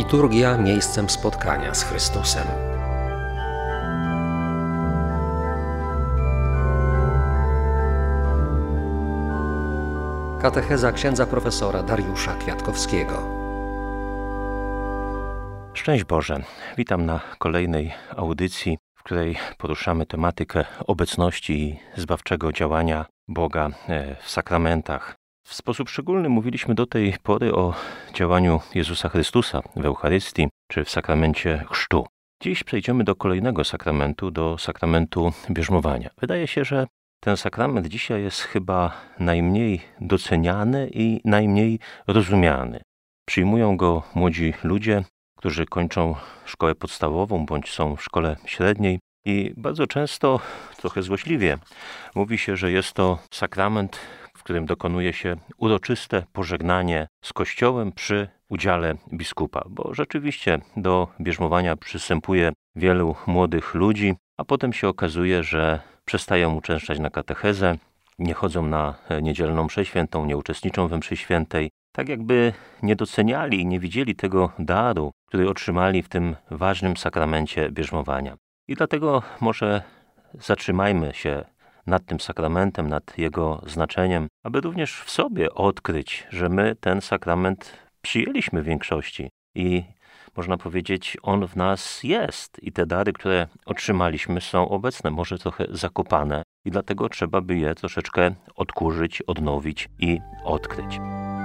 Liturgia miejscem spotkania z Chrystusem. Katecheza księdza profesora Dariusza Kwiatkowskiego. Szczęść Boże, witam na kolejnej audycji, w której poruszamy tematykę obecności i zbawczego działania Boga w sakramentach. W sposób szczególny mówiliśmy do tej pory o działaniu Jezusa Chrystusa w Eucharystii czy w sakramencie chrztu. Dziś przejdziemy do kolejnego sakramentu, do sakramentu bierzmowania. Wydaje się, że ten sakrament dzisiaj jest chyba najmniej doceniany i najmniej rozumiany. Przyjmują go młodzi ludzie, którzy kończą szkołę podstawową bądź są w szkole średniej i bardzo często, trochę złośliwie, mówi się, że jest to sakrament, w którym dokonuje się uroczyste pożegnanie z Kościołem przy udziale biskupa, bo rzeczywiście do bierzmowania przystępuje wielu młodych ludzi, a potem się okazuje, że przestają uczęszczać na katechezę, nie chodzą na niedzielną mszę świętą, nie uczestniczą we mszy świętej, tak jakby nie doceniali i nie widzieli tego daru, który otrzymali w tym ważnym sakramencie bierzmowania. I dlatego może zatrzymajmy się nad tym sakramentem, nad jego znaczeniem, aby również w sobie odkryć, że my ten sakrament przyjęliśmy w większości i można powiedzieć, on w nas jest i te dary, które otrzymaliśmy, są obecne, może trochę zakopane i dlatego trzeba by je troszeczkę odkurzyć, odnowić i odkryć.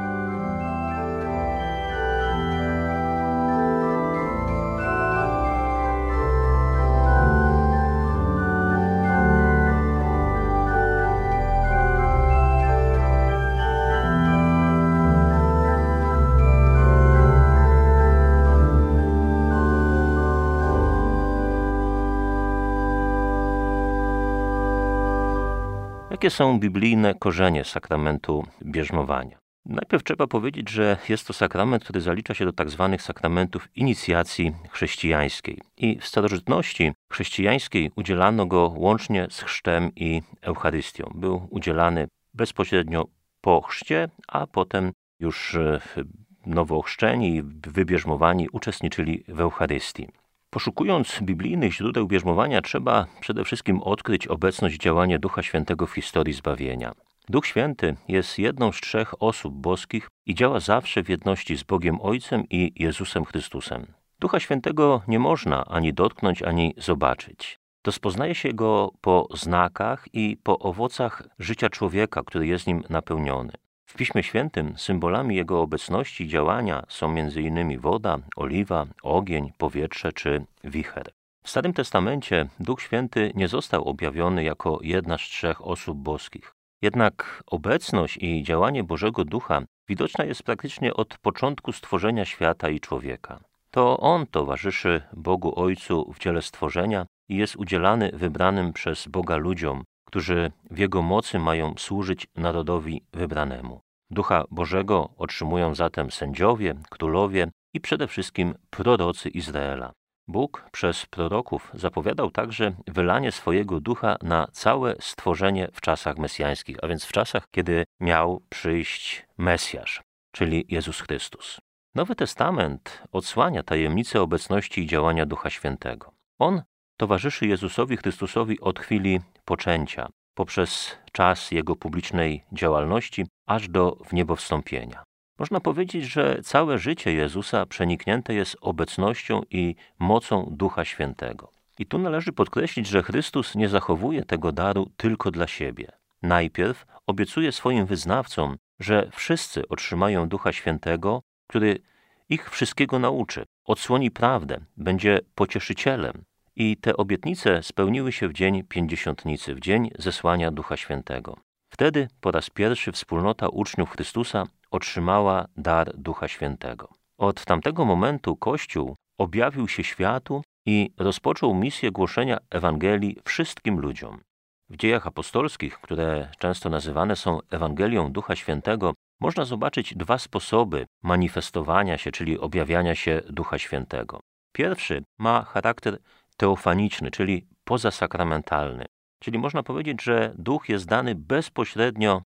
Jakie są biblijne korzenie sakramentu bierzmowania? Najpierw trzeba powiedzieć, że jest to sakrament, który zalicza się do tak zwanych sakramentów inicjacji chrześcijańskiej. I w starożytności chrześcijańskiej udzielano go łącznie z chrztem i Eucharystią. Był udzielany bezpośrednio po chrzcie, a potem już nowoochrzczeni i wybierzmowani uczestniczyli w Eucharystii. Poszukując biblijnych źródeł bierzmowania, trzeba przede wszystkim odkryć obecność i działanie Ducha Świętego w historii zbawienia. Duch Święty jest jedną z trzech osób boskich i działa zawsze w jedności z Bogiem Ojcem i Jezusem Chrystusem. Ducha Świętego nie można ani dotknąć, ani zobaczyć. Rozpoznaje się go po znakach i po owocach życia człowieka, który jest nim napełniony. W Piśmie Świętym symbolami jego obecności i działania są m.in. woda, oliwa, ogień, powietrze czy wicher. W Starym Testamencie Duch Święty nie został objawiony jako jedna z trzech osób boskich. Jednak obecność i działanie Bożego Ducha widoczna jest praktycznie od początku stworzenia świata i człowieka. To On towarzyszy Bogu Ojcu w dziele stworzenia i jest udzielany wybranym przez Boga ludziom, którzy w Jego mocy mają służyć narodowi wybranemu. Ducha Bożego otrzymują zatem sędziowie, królowie i przede wszystkim prorocy Izraela. Bóg przez proroków zapowiadał także wylanie swojego ducha na całe stworzenie w czasach mesjańskich, a więc w czasach, kiedy miał przyjść Mesjasz, czyli Jezus Chrystus. Nowy Testament odsłania tajemnicę obecności i działania Ducha Świętego. On towarzyszy Jezusowi Chrystusowi od chwili poczęcia, poprzez czas Jego publicznej działalności, aż do wniebowstąpienia. Można powiedzieć, że całe życie Jezusa przeniknięte jest obecnością i mocą Ducha Świętego. I tu należy podkreślić, że Chrystus nie zachowuje tego daru tylko dla siebie. Najpierw obiecuje swoim wyznawcom, że wszyscy otrzymają Ducha Świętego, który ich wszystkiego nauczy, odsłoni prawdę, będzie pocieszycielem. I te obietnice spełniły się w dzień Pięćdziesiątnicy, w dzień zesłania Ducha Świętego. Wtedy po raz pierwszy wspólnota uczniów Chrystusa otrzymała dar Ducha Świętego. Od tamtego momentu Kościół objawił się światu i rozpoczął misję głoszenia Ewangelii wszystkim ludziom. W dziejach apostolskich, które często nazywane są Ewangelią Ducha Świętego, można zobaczyć dwa sposoby manifestowania się, czyli objawiania się Ducha Świętego. Pierwszy ma charakter teofaniczny, czyli pozasakramentalny. Czyli można powiedzieć, że Duch jest dany bezpośrednio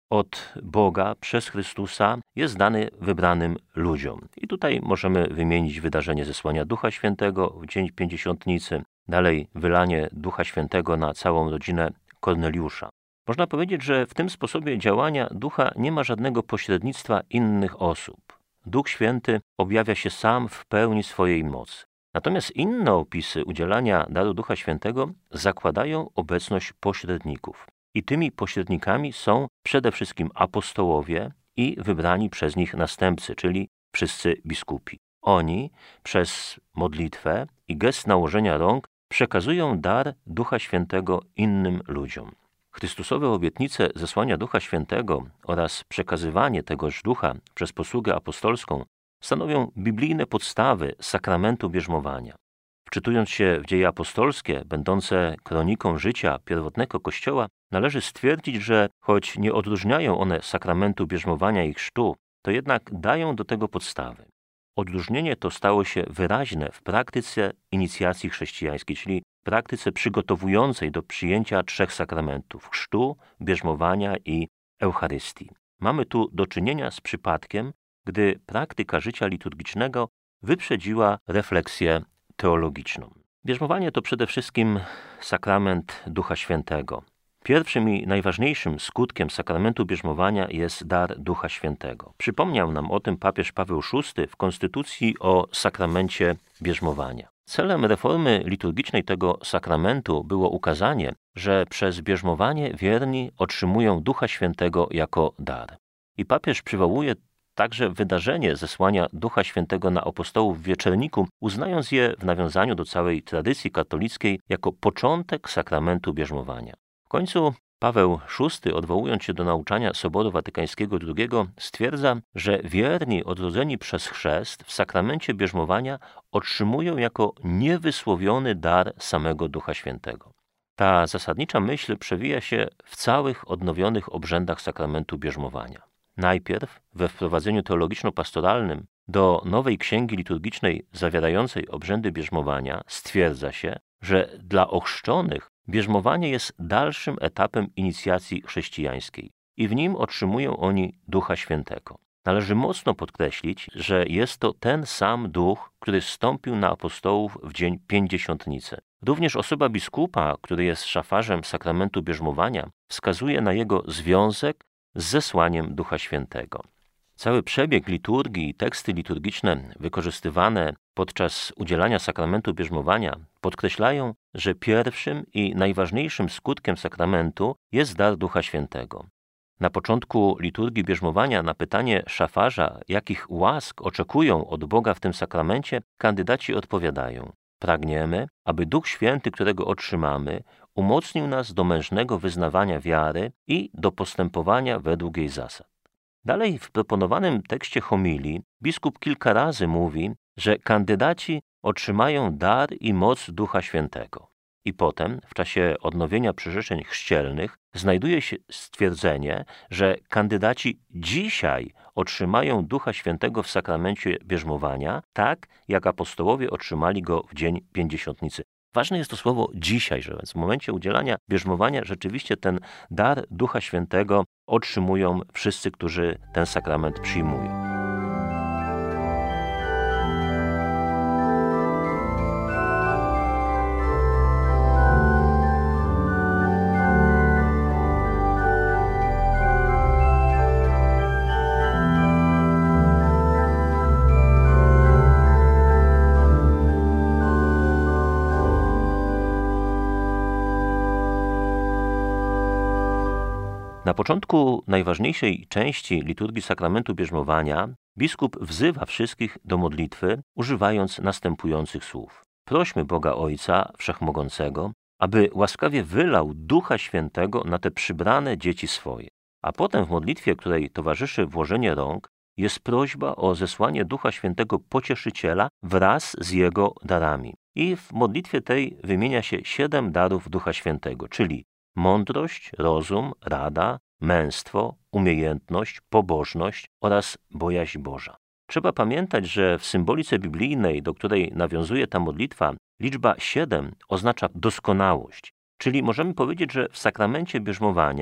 od Boga przez Chrystusa jest dany wybranym ludziom. I tutaj możemy wymienić wydarzenie zesłania Ducha Świętego w dzień Pięćdziesiątnicy, dalej wylanie Ducha Świętego na całą rodzinę Korneliusza. Można powiedzieć, że w tym sposobie działania Ducha nie ma żadnego pośrednictwa innych osób. Duch Święty objawia się sam w pełni swojej mocy. Natomiast inne opisy udzielania daru Ducha Świętego zakładają obecność pośredników. I tymi pośrednikami są przede wszystkim apostołowie i wybrani przez nich następcy, czyli wszyscy biskupi. Oni przez modlitwę i gest nałożenia rąk przekazują dar Ducha Świętego innym ludziom. Chrystusowe obietnice zesłania Ducha Świętego oraz przekazywanie tegoż Ducha przez posługę apostolską stanowią biblijne podstawy sakramentu bierzmowania. Wczytując się w dzieje apostolskie, będące kroniką życia pierwotnego Kościoła, należy stwierdzić, że choć nie odróżniają one sakramentu bierzmowania i chrztu, to jednak dają do tego podstawy. Odróżnienie to stało się wyraźne w praktyce inicjacji chrześcijańskiej, czyli praktyce przygotowującej do przyjęcia trzech sakramentów: chrztu, bierzmowania i Eucharystii. Mamy tu do czynienia z przypadkiem, gdy praktyka życia liturgicznego wyprzedziła refleksję teologiczną. Bierzmowanie to przede wszystkim sakrament Ducha Świętego. Pierwszym i najważniejszym skutkiem sakramentu bierzmowania jest dar Ducha Świętego. Przypomniał nam o tym papież Paweł VI w konstytucji o sakramencie bierzmowania. Celem reformy liturgicznej tego sakramentu było ukazanie, że przez bierzmowanie wierni otrzymują Ducha Świętego jako dar. I papież przywołuje także wydarzenie zesłania Ducha Świętego na apostołów w Wieczerniku, uznając je w nawiązaniu do całej tradycji katolickiej jako początek sakramentu bierzmowania. W końcu Paweł VI, odwołując się do nauczania Soboru Watykańskiego II, stwierdza, że wierni odrodzeni przez chrzest w sakramencie bierzmowania otrzymują jako niewysłowiony dar samego Ducha Świętego. Ta zasadnicza myśl przewija się w całych odnowionych obrzędach sakramentu bierzmowania. Najpierw we wprowadzeniu teologiczno-pastoralnym do nowej księgi liturgicznej zawierającej obrzędy bierzmowania stwierdza się, że dla ochrzczonych bierzmowanie jest dalszym etapem inicjacji chrześcijańskiej i w nim otrzymują oni Ducha Świętego. Należy mocno podkreślić, że jest to ten sam Duch, który zstąpił na apostołów w dzień Pięćdziesiątnicy. Również osoba biskupa, który jest szafarzem sakramentu bierzmowania, wskazuje na jego związek z zesłaniem Ducha Świętego. Cały przebieg liturgii i teksty liturgiczne wykorzystywane podczas udzielania sakramentu bierzmowania podkreślają, że pierwszym i najważniejszym skutkiem sakramentu jest dar Ducha Świętego. Na początku liturgii bierzmowania na pytanie szafarza, jakich łask oczekują od Boga w tym sakramencie, kandydaci odpowiadają: pragniemy, aby Duch Święty, którego otrzymamy, umocnił nas do mężnego wyznawania wiary i do postępowania według jej zasad. Dalej w proponowanym tekście homilii biskup kilka razy mówi, że kandydaci otrzymają dar i moc Ducha Świętego. I potem, w czasie odnowienia przyrzeczeń chrzcielnych, znajduje się stwierdzenie, że kandydaci dzisiaj otrzymają Ducha Świętego w sakramencie bierzmowania, tak jak apostołowie otrzymali go w dzień Pięćdziesiątnicy. Ważne jest to słowo dzisiaj, że więc w momencie udzielania bierzmowania rzeczywiście ten dar Ducha Świętego otrzymują wszyscy, którzy ten sakrament przyjmują. Na początku najważniejszej części liturgii sakramentu bierzmowania biskup wzywa wszystkich do modlitwy, używając następujących słów: prośmy Boga Ojca Wszechmogącego, aby łaskawie wylał Ducha Świętego na te przybrane dzieci swoje. A potem w modlitwie, której towarzyszy włożenie rąk, jest prośba o zesłanie Ducha Świętego Pocieszyciela wraz z Jego darami. I w modlitwie tej wymienia się 7 darów Ducha Świętego, czyli mądrość, rozum, rada, męstwo, umiejętność, pobożność oraz bojaźń Boża. Trzeba pamiętać, że w symbolice biblijnej, do której nawiązuje ta modlitwa, liczba 7 oznacza doskonałość. Czyli możemy powiedzieć, że w sakramencie bierzmowania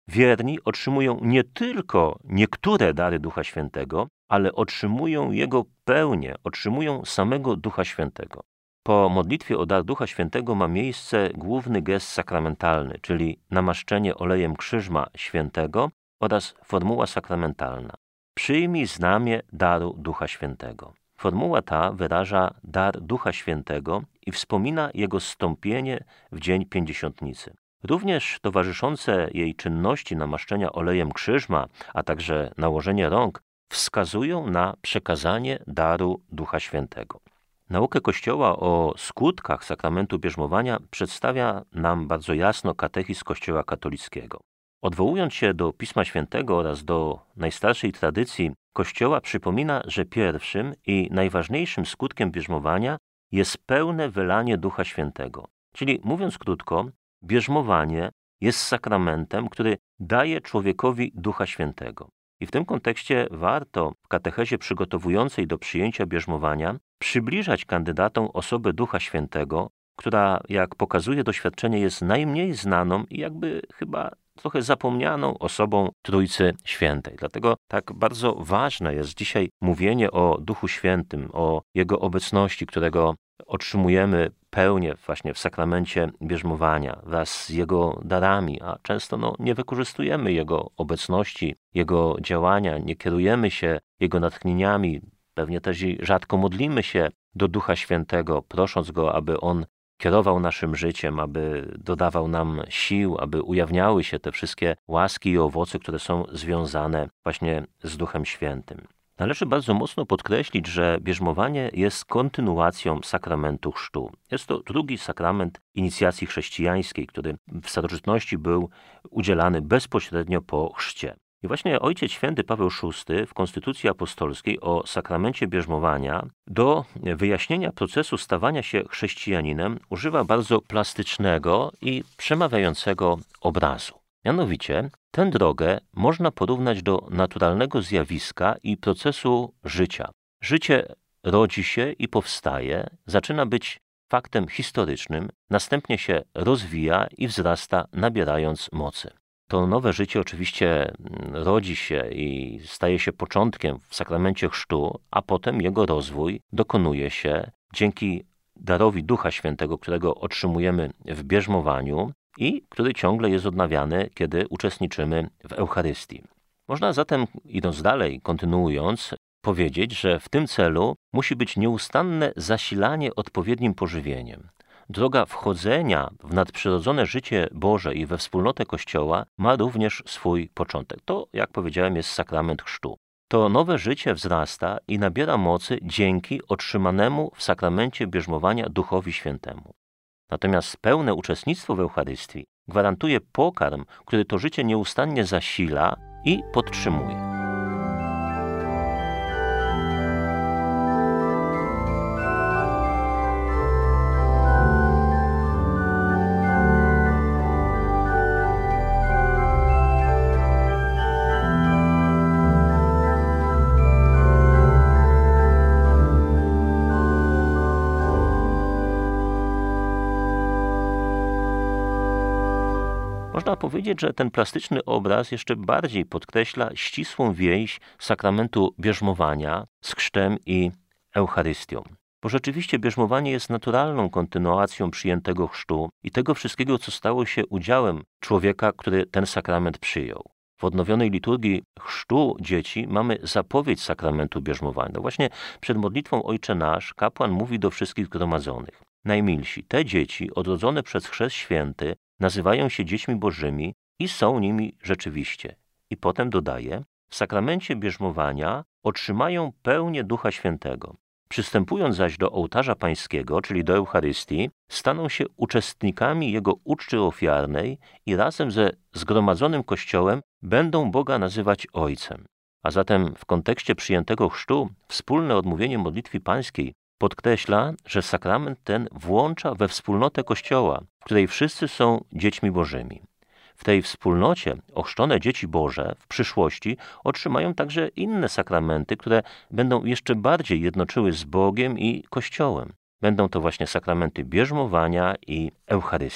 wierni otrzymują nie tylko niektóre dary Ducha Świętego, ale otrzymują Jego pełnię, otrzymują samego Ducha Świętego. Po modlitwie o dar Ducha Świętego ma miejsce główny gest sakramentalny, czyli namaszczenie olejem Krzyżma Świętego oraz formuła sakramentalna. Przyjmij znamię daru Ducha Świętego. Formuła ta wyraża dar Ducha Świętego i wspomina Jego zstąpienie w dzień Pięćdziesiątnicy. Również towarzyszące jej czynności namaszczenia olejem Krzyżma, a także nałożenie rąk wskazują na przekazanie daru Ducha Świętego. Naukę Kościoła o skutkach sakramentu bierzmowania przedstawia nam bardzo jasno katechizm Kościoła katolickiego. Odwołując się do Pisma Świętego oraz do najstarszej tradycji Kościoła, przypomina, że pierwszym i najważniejszym skutkiem bierzmowania jest pełne wylanie Ducha Świętego. Czyli mówiąc krótko, bierzmowanie jest sakramentem, który daje człowiekowi Ducha Świętego. I w tym kontekście warto w katechezie przygotowującej do przyjęcia bierzmowania przybliżać kandydatom osobę Ducha Świętego, która, jak pokazuje doświadczenie, jest najmniej znaną i jakby chyba trochę zapomnianą osobą Trójcy Świętej. Dlatego tak bardzo ważne jest dzisiaj mówienie o Duchu Świętym, o Jego obecności, którego otrzymujemy pełnię właśnie w sakramencie bierzmowania wraz z Jego darami, a często nie wykorzystujemy Jego obecności, Jego działania, nie kierujemy się Jego natchnieniami, pewnie też i rzadko modlimy się do Ducha Świętego, prosząc Go, aby On kierował naszym życiem, aby dodawał nam sił, aby ujawniały się te wszystkie łaski i owoce, które są związane właśnie z Duchem Świętym. Należy bardzo mocno podkreślić, że bierzmowanie jest kontynuacją sakramentu chrztu. Jest to drugi sakrament inicjacji chrześcijańskiej, który w starożytności był udzielany bezpośrednio po chrzcie. I właśnie Ojciec Święty Paweł VI w Konstytucji Apostolskiej o sakramencie bierzmowania do wyjaśnienia procesu stawania się chrześcijaninem używa bardzo plastycznego i przemawiającego obrazu. Mianowicie tę drogę można porównać do naturalnego zjawiska i procesu życia. Życie rodzi się i powstaje, zaczyna być faktem historycznym, następnie się rozwija i wzrasta, nabierając mocy. To nowe życie oczywiście rodzi się i staje się początkiem w sakramencie chrztu, a potem jego rozwój dokonuje się dzięki darowi Ducha Świętego, którego otrzymujemy w bierzmowaniu i który ciągle jest odnawiany, kiedy uczestniczymy w Eucharystii. Można zatem, idąc dalej, kontynuując, powiedzieć, że w tym celu musi być nieustanne zasilanie odpowiednim pożywieniem. Droga wchodzenia w nadprzyrodzone życie Boże i we wspólnotę Kościoła ma również swój początek. To, jak powiedziałem, jest sakrament chrztu. To nowe życie wzrasta i nabiera mocy dzięki otrzymanemu w sakramencie bierzmowania Duchowi Świętemu. Natomiast pełne uczestnictwo w Eucharystii gwarantuje pokarm, który to życie nieustannie zasila i podtrzymuje. Można powiedzieć, że ten plastyczny obraz jeszcze bardziej podkreśla ścisłą więź sakramentu bierzmowania z chrztem i Eucharystią. Bo rzeczywiście bierzmowanie jest naturalną kontynuacją przyjętego chrztu i tego wszystkiego, co stało się udziałem człowieka, który ten sakrament przyjął. W odnowionej liturgii chrztu dzieci mamy zapowiedź sakramentu bierzmowania. No właśnie przed modlitwą Ojcze Nasz kapłan mówi do wszystkich zgromadzonych: najmilsi, te dzieci odrodzone przez chrzest święty nazywają się dziećmi bożymi i są nimi rzeczywiście. I potem dodaje: w sakramencie bierzmowania otrzymają pełnię Ducha Świętego. Przystępując zaś do ołtarza pańskiego, czyli do Eucharystii, staną się uczestnikami Jego uczty ofiarnej i razem ze zgromadzonym Kościołem będą Boga nazywać Ojcem. A zatem w kontekście przyjętego chrztu wspólne odmówienie modlitwy pańskiej podkreśla, że sakrament ten włącza we wspólnotę Kościoła, w której wszyscy są dziećmi bożymi. W tej wspólnocie ochrzczone dzieci Boże w przyszłości otrzymają także inne sakramenty, które będą jeszcze bardziej jednoczyły z Bogiem i Kościołem. Będą to właśnie sakramenty bierzmowania i Eucharystii.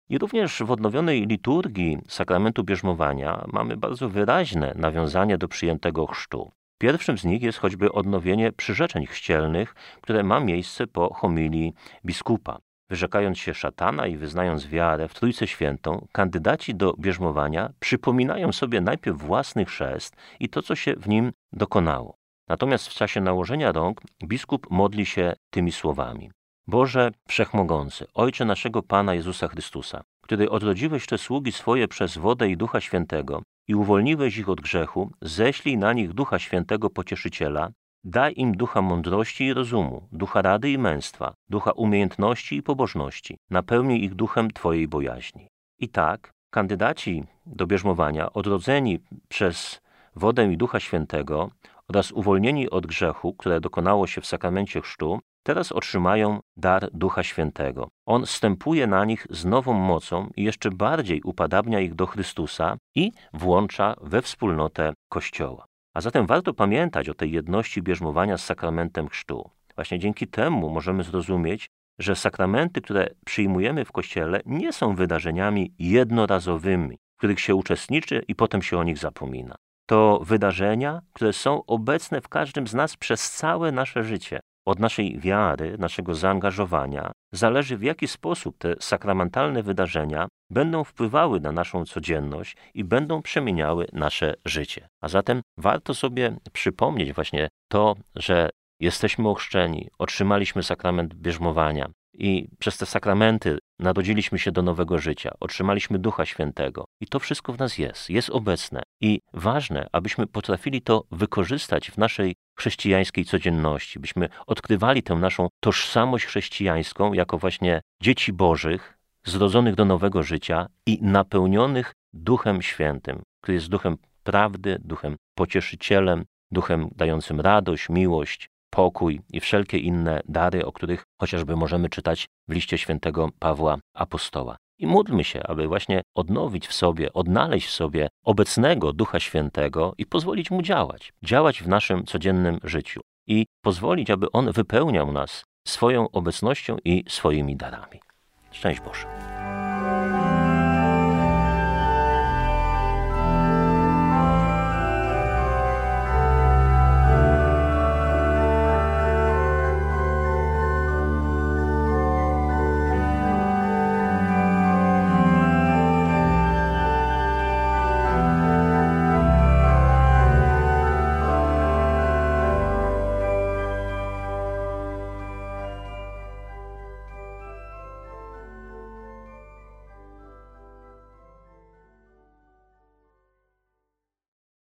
I również w odnowionej liturgii sakramentu bierzmowania mamy bardzo wyraźne nawiązanie do przyjętego chrztu. Pierwszym z nich jest choćby odnowienie przyrzeczeń chrzcielnych, które ma miejsce po homilii biskupa. Wyrzekając się szatana i wyznając wiarę w Trójcę Świętą, kandydaci do bierzmowania przypominają sobie najpierw własny chrzest i to, co się w nim dokonało. Natomiast w czasie nałożenia rąk biskup modli się tymi słowami. Boże Wszechmogący, Ojcze naszego Pana Jezusa Chrystusa, który odrodziłeś te sługi swoje przez wodę i Ducha Świętego i uwolniłeś ich od grzechu, ześlij na nich Ducha Świętego Pocieszyciela, daj im ducha mądrości i rozumu, ducha rady i męstwa, ducha umiejętności i pobożności, napełnij ich duchem Twojej bojaźni. I tak kandydaci do bierzmowania, odrodzeni przez wodę i Ducha Świętego oraz uwolnieni od grzechu, które dokonało się w sakramencie chrztu, teraz otrzymają dar Ducha Świętego. On zstępuje na nich z nową mocą i jeszcze bardziej upadabnia ich do Chrystusa i włącza we wspólnotę Kościoła. A zatem warto pamiętać o tej jedności bierzmowania z sakramentem chrztu. Właśnie dzięki temu możemy zrozumieć, że sakramenty, które przyjmujemy w Kościele, nie są wydarzeniami jednorazowymi, w których się uczestniczy i potem się o nich zapomina. To wydarzenia, które są obecne w każdym z nas przez całe nasze życie. Od naszej wiary, naszego zaangażowania zależy, w jaki sposób te sakramentalne wydarzenia będą wpływały na naszą codzienność i będą przemieniały nasze życie. A zatem warto sobie przypomnieć właśnie to, że jesteśmy ochrzczeni, otrzymaliśmy sakrament bierzmowania i przez te sakramenty narodziliśmy się do nowego życia, otrzymaliśmy Ducha Świętego. I to wszystko w nas jest obecne. I ważne, abyśmy potrafili to wykorzystać w naszej chrześcijańskiej codzienności, byśmy odkrywali tę naszą tożsamość chrześcijańską jako właśnie dzieci Bożych, zrodzonych do nowego życia i napełnionych Duchem Świętym, który jest duchem prawdy, duchem pocieszycielem, duchem dającym radość, miłość, pokój i wszelkie inne dary, o których chociażby możemy czytać w liście świętego Pawła Apostoła. I módlmy się, aby właśnie odnowić w sobie, odnaleźć w sobie obecnego Ducha Świętego i pozwolić Mu działać w naszym codziennym życiu i pozwolić, aby On wypełniał nas swoją obecnością i swoimi darami. Szczęść Boże.